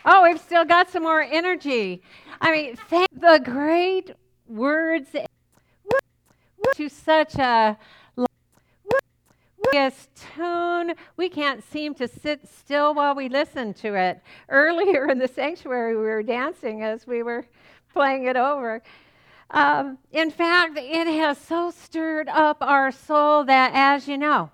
Oh, we've still got some more energy. I mean, thank the great words to such a glorious tune. We can't seem to sit still while we listen to it. Earlier in the sanctuary, we were dancing as we were playing it over. In fact, it has so stirred up our soul that, as you know,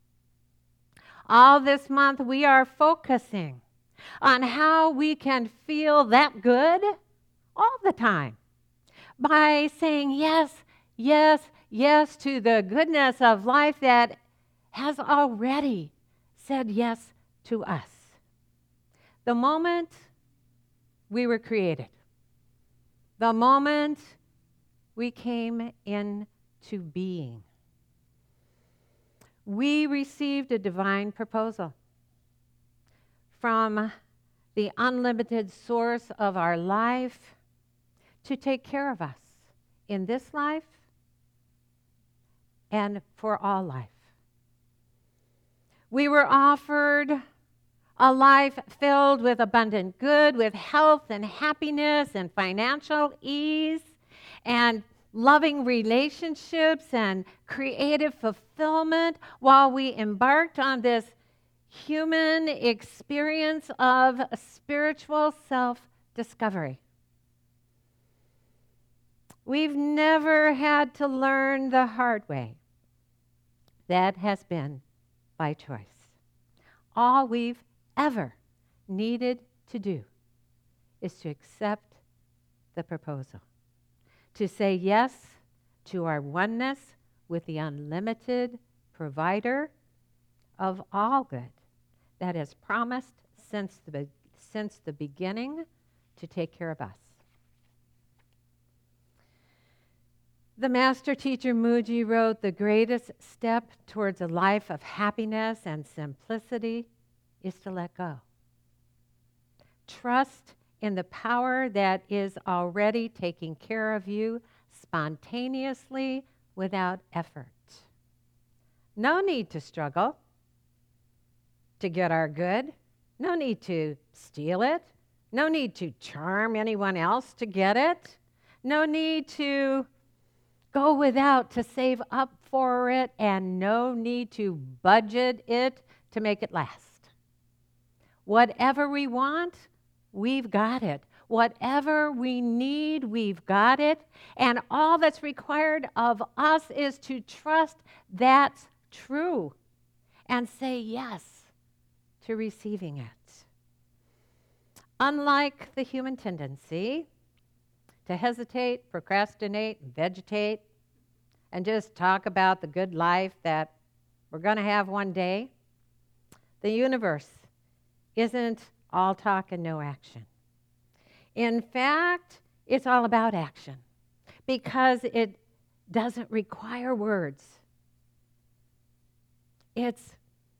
all this month we are focusing on how we can feel that good all the time by saying yes, yes, yes to the goodness of life that has already said yes to us. The moment we were created, the moment we came into being, we received a divine proposal from the unlimited source of our life to take care of us in this life and for all life. We were offered a life filled with abundant good, with health and happiness and financial ease and loving relationships and creative fulfillment while we embarked on this human experience of spiritual self-discovery. We've never had to learn the hard way. That has been by choice. All we've ever needed to do is to accept the proposal, to say yes to our oneness with the unlimited provider of all good that has promised since the beginning to take care of us. The master teacher Mooji wrote, "The greatest step towards a life of happiness and simplicity is to let go. Trust in the power that is already taking care of you spontaneously without effort. No need to struggle to get our good. No need to steal it. No need to charm anyone else to get it. No need to go without to save up for it, and no need to budget it to make it last. Whatever we want, we've got it. Whatever we need, we've got it. And all that's required of us is to trust that's true and say yes to receiving it. Unlike the human tendency to hesitate, procrastinate, vegetate, and just talk about the good life that we're going to have one day, the universe isn't all talk and no action. In fact, it's all about action because it doesn't require words. It's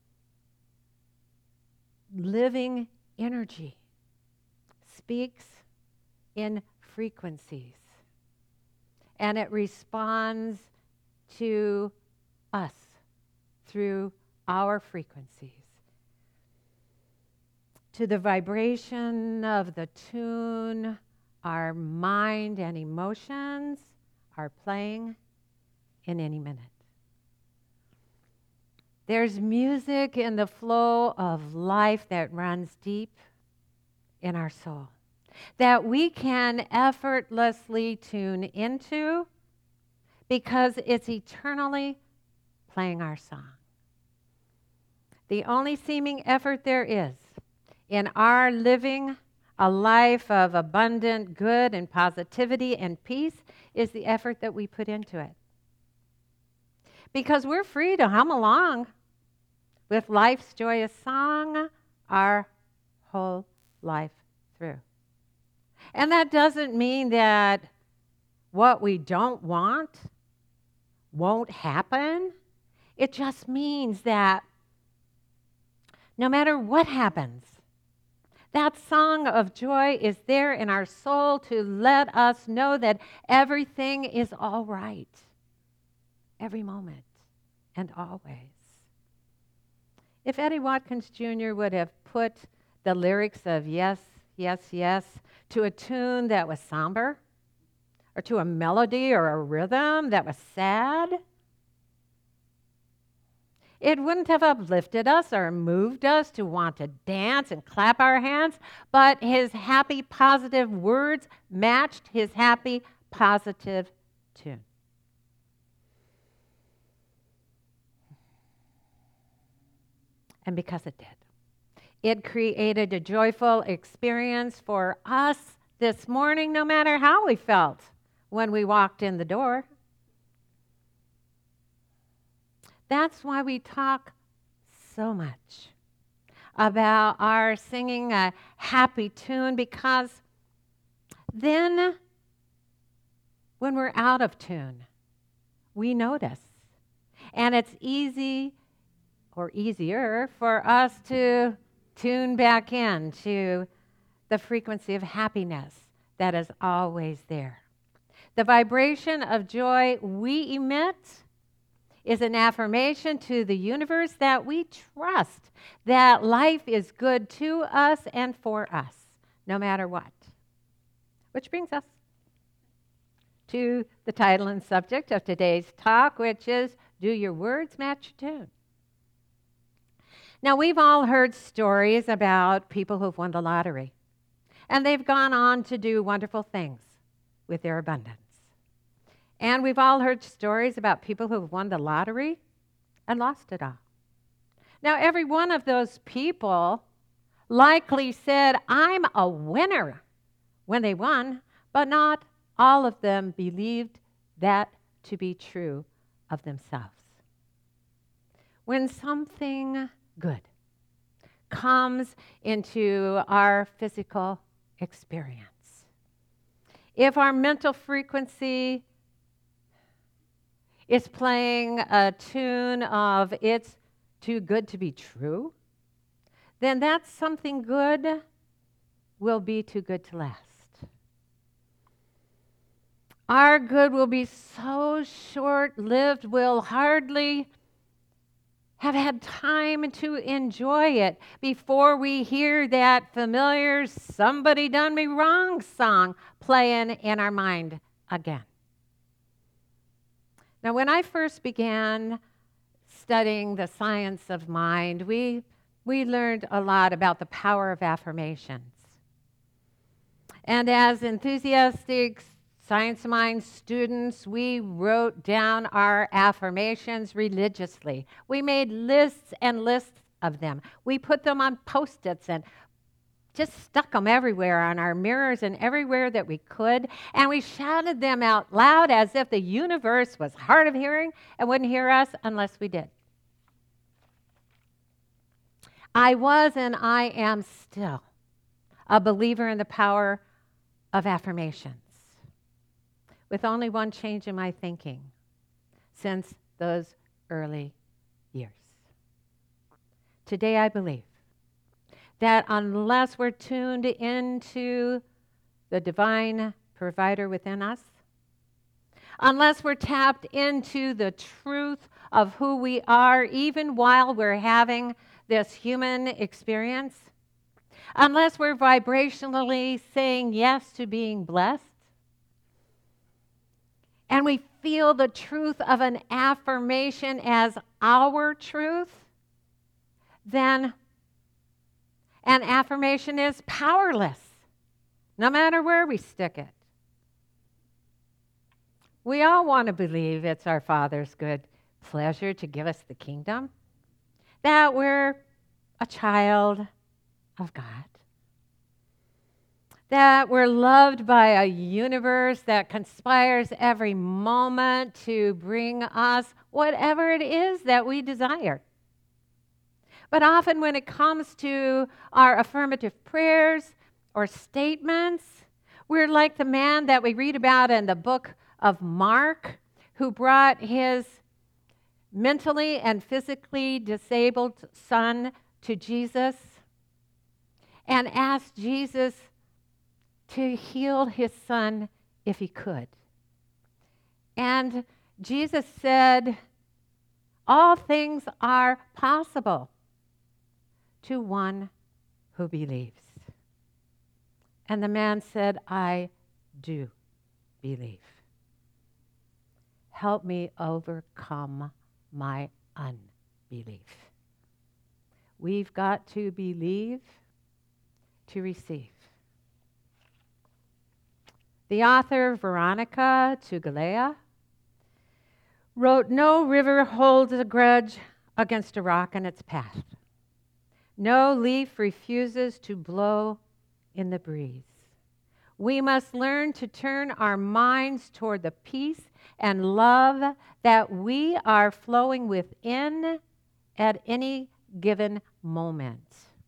living energy, speaks in frequencies, and it responds to us through our frequencies, to the vibration of the tune our mind and emotions are playing in any minute. There's music in the flow of life that runs deep in our soul, that we can effortlessly tune into because it's eternally playing our song. The only seeming effort there is in our living a life of abundant good and positivity and peace is the effort that we put into it. Because we're free to hum along with life's joyous song our whole life through. And that doesn't mean that what we don't want won't happen. It just means that no matter what happens, that song of joy is there in our soul to let us know that everything is all right, every moment and always. If Eddie Watkins Jr. would have put the lyrics of Yes, yes to a tune that was somber, or to a melody or a rhythm that was sad, it wouldn't have uplifted us or moved us to want to dance and clap our hands, but his happy, positive words matched his happy, positive tune. And because it did, it created a joyful experience for us this morning, no matter how we felt when we walked in the door. That's why we talk so much about our singing a happy tune, because then when we're out of tune, we notice. And it's easy or easier for us to tune back in to the frequency of happiness that is always there. The vibration of joy we emit is an affirmation to the universe that we trust that life is good to us and for us, no matter what. Which brings us to the title and subject of today's talk, which is, Do Your Words Match Your Tune? Now, we've all heard stories about people who've won the lottery, and they've gone on to do wonderful things with their abundance. And we've all heard stories about people who've won the lottery and lost it all. Now, every one of those people likely said, I'm a winner when they won, but not all of them believed that to be true of themselves. When something good comes into our physical experience, if our mental frequency is playing a tune of it's too good to be true, then that something good will be too good to last. Our good will be so short-lived, we'll hardly have had time to enjoy it before we hear that familiar "somebody done me wrong" song playing in our mind again. Now, when I first began studying the science of mind, we learned a lot about the power of affirmations. And as enthusiastic Science of Mind students, we wrote down our affirmations religiously. We made lists and lists of them. We put them on Post-its and just stuck them everywhere on our mirrors and everywhere that we could. And we shouted them out loud as if the universe was hard of hearing and wouldn't hear us unless we did. I was and I am still a believer in the power of affirmations, with only one change in my thinking since those early years. Today I believe that unless we're tuned into the divine provider within us, unless we're tapped into the truth of who we are, even while we're having this human experience, unless we're vibrationally saying yes to being blessed, and we feel the truth of an affirmation as our truth, then an affirmation is powerless, no matter where we stick it. We all want to believe it's our Father's good pleasure to give us the kingdom, that we're a child of God, that we're loved by a universe that conspires every moment to bring us whatever it is that we desire. But often when it comes to our affirmative prayers or statements, we're like the man that we read about in the book of Mark, who brought his mentally and physically disabled son to Jesus and asked Jesus to heal his son if he could. And Jesus said, all things are possible to one who believes. And the man said, I do believe. Help me overcome my unbelief. We've got to believe to receive. The author, Veronica Tugalea, wrote, no river holds a grudge against a rock in its path. No leaf refuses to blow in the breeze. We must learn to turn our minds toward the peace and love that we are flowing within at any given moment.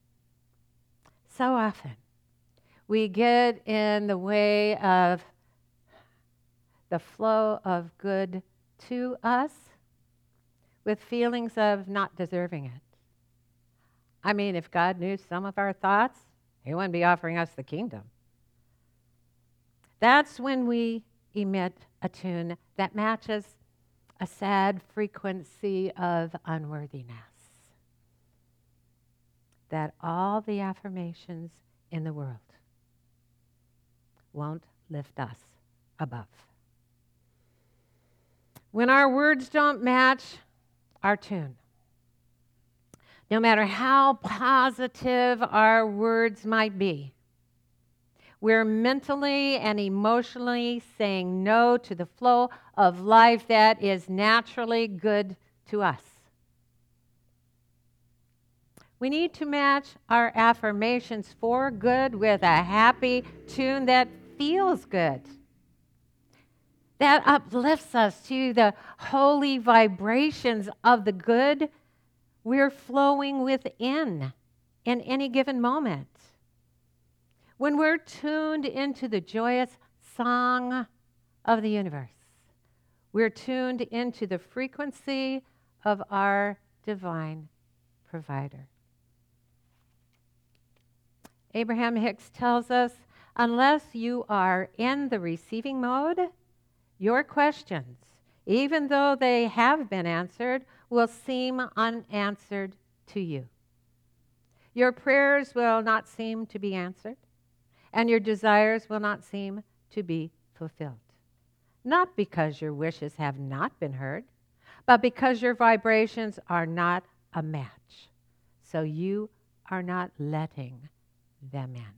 So often, we get in the way of the flow of good to us with feelings of not deserving it. I mean, if God knew some of our thoughts, He wouldn't be offering us the kingdom. That's when we emit a tune that matches a sad frequency of unworthiness. That all the affirmations in the world won't lift us above. When our words don't match our tune, no matter how positive our words might be, we're mentally and emotionally saying no to the flow of life that is naturally good to us. We need to match our affirmations for good with a happy tune that feels good, that uplifts us to the holy vibrations of the good we're flowing within in any given moment. When we're tuned into the joyous song of the universe, we're tuned into the frequency of our divine provider. Abraham Hicks tells us, unless you are in the receiving mode, your questions, even though they have been answered, will seem unanswered to you. Your prayers will not seem to be answered, and your desires will not seem to be fulfilled. Not because your wishes have not been heard, but because your vibrations are not a match. So you are not letting them in.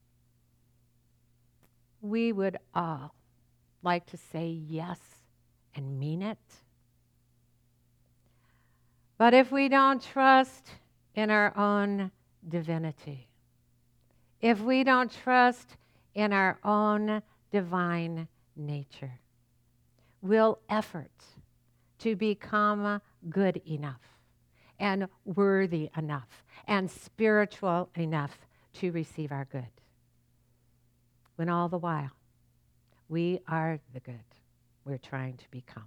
We would all like to say yes and mean it. But if we don't trust in our own divinity, if we don't trust in our own divine nature, we'll effort to become good enough and worthy enough and spiritual enough to receive our good. When all the while, we are the good we're trying to become.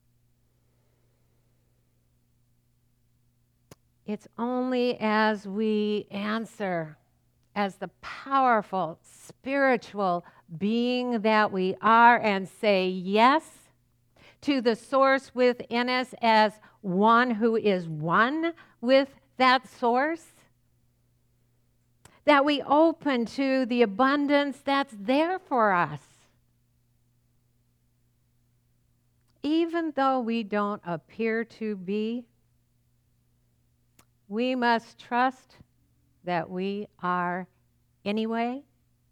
It's only as we answer as the powerful spiritual being that we are and say yes to the source within us as one who is one with that source, that we open to the abundance that's there for us. Even though we don't appear to be, we must trust that we are anyway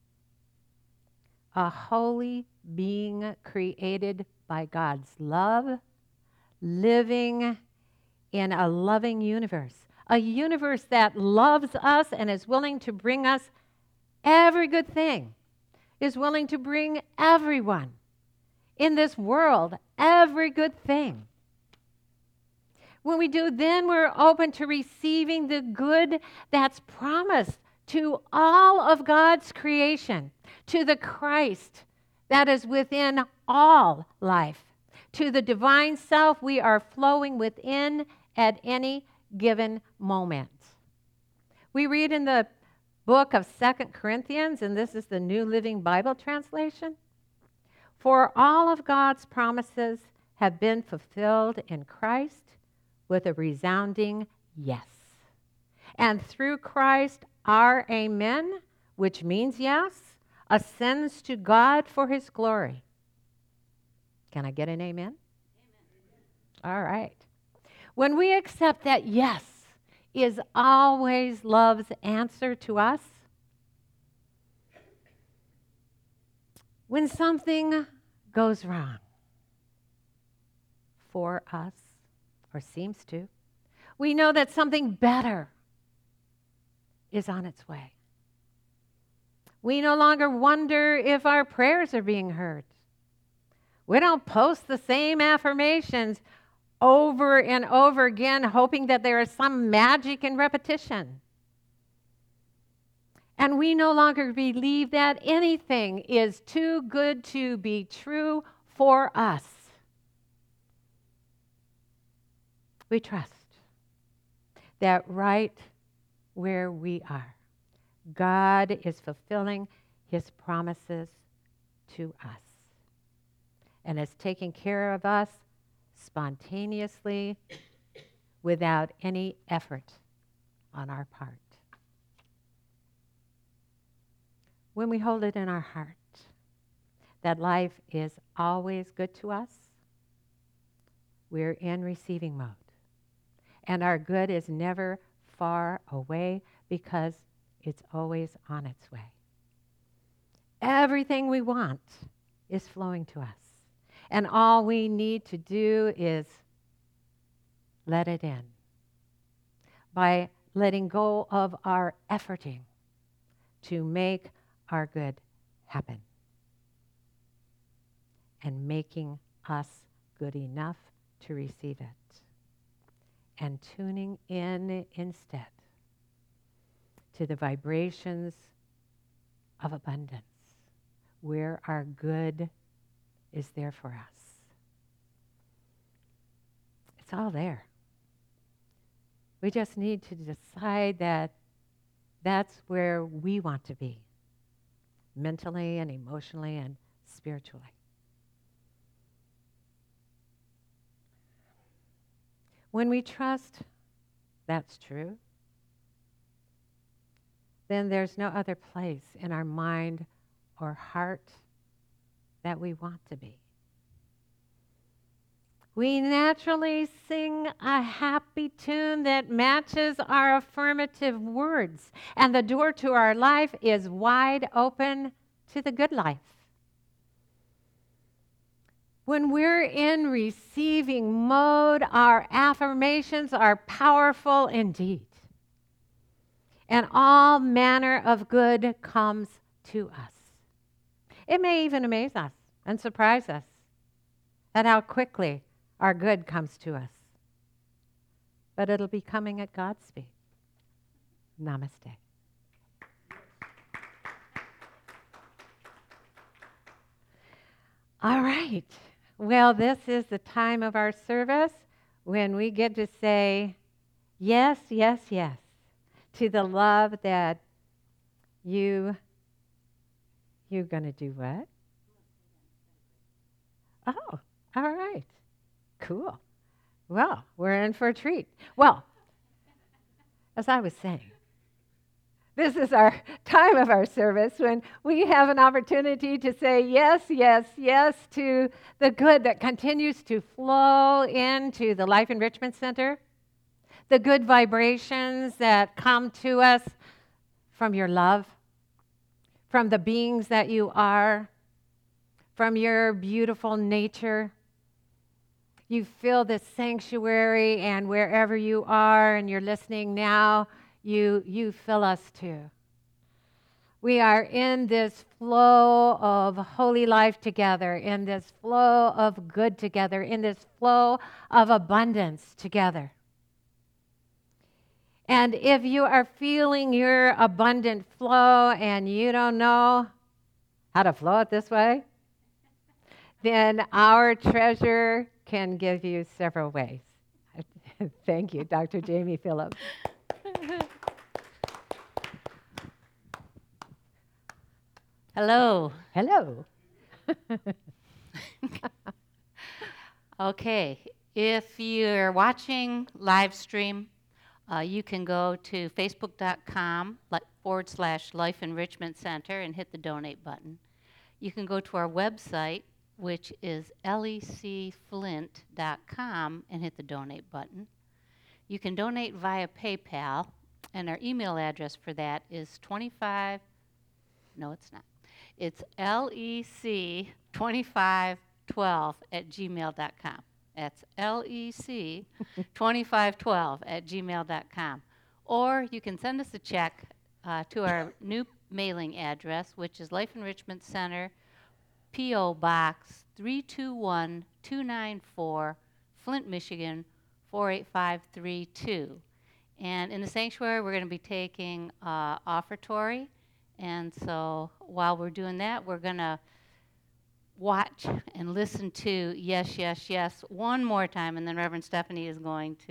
a holy being created by God's love, living in a loving universe, a universe that loves us and is willing to bring us every good thing, is willing to bring everyone in this world every good thing. When we do, then we're open to receiving the good that's promised to all of God's creation, to the Christ that is within all life, to the divine self we are flowing within at any given moment. We read in the book of 2 Corinthians, and this is the New Living Bible translation, for all of God's promises have been fulfilled in Christ with a resounding yes. And through Christ, our amen, which means yes, ascends to God for his glory. Can I get an amen? All right. When we accept that yes is always love's answer to us, when something goes wrong for us, or seems to, we know that something better is on its way. We no longer wonder if our prayers are being heard. We don't post the same affirmations over and over again, hoping that there is some magic in repetition. And we no longer believe that anything is too good to be true for us. We trust that right where we are, God is fulfilling his promises to us and is taking care of us spontaneously without any effort on our part. When we hold it in our heart that life is always good to us, we're in receiving mode. And our good is never far away because it's always on its way. Everything we want is flowing to us. And all we need to do is let it in by letting go of our efforting to make our good happen and making us good enough to receive it. And tuning in instead to the vibrations of abundance, where our good is there for us. It's all there. We just need to decide that that's where we want to be, mentally and emotionally and spiritually. When we trust that's true, then there's no other place in our mind or heart that we want to be. We naturally sing a happy tune that matches our affirmative words, and the door to our life is wide open to the good life. When we're in receiving mode, our affirmations are powerful indeed. And all manner of good comes to us. It may even amaze us and surprise us at how quickly our good comes to us. But it'll be coming at God's speed. Namaste. All right. Well, this is the time of our service when we get to say yes, yes, yes to the love that you're going to do what? Oh, all right. Cool. Well, we're in for a treat. Well, as I was saying, this is our time of our service when we have an opportunity to say yes, yes, yes to the good that continues to flow into the Life Enrichment Center, the good vibrations that come to us from your love, from the beings that you are, from your beautiful nature. You feel this sanctuary, and wherever you are and you're listening now, you fill us too. We are in this flow of holy life together, in this flow of good together, in this flow of abundance together. And if you are feeling your abundant flow and you don't know how to flow it this way, then our treasure can give you several ways. Thank you, Dr. Jamie Phillips. Hello. Hello. Okay, if you're watching live stream, You can go to facebook.com/Life Enrichment Center and hit the donate button. You can go to our website, which is lecflint.com, and hit the donate button. You can donate via PayPal, and our email address for that is 25, no, it's not. It's lec2512@gmail.com. That's lec2512@gmail.com. Or you can send us a check to our new mailing address, which is Life Enrichment Center, P.O. Box 321294, Flint, Michigan 48532. And in the sanctuary, we're going to be taking offertory. And so while we're doing that, we're going to watch and listen to Yes, Yes, Yes one more time, and then Reverend Stephanie is going to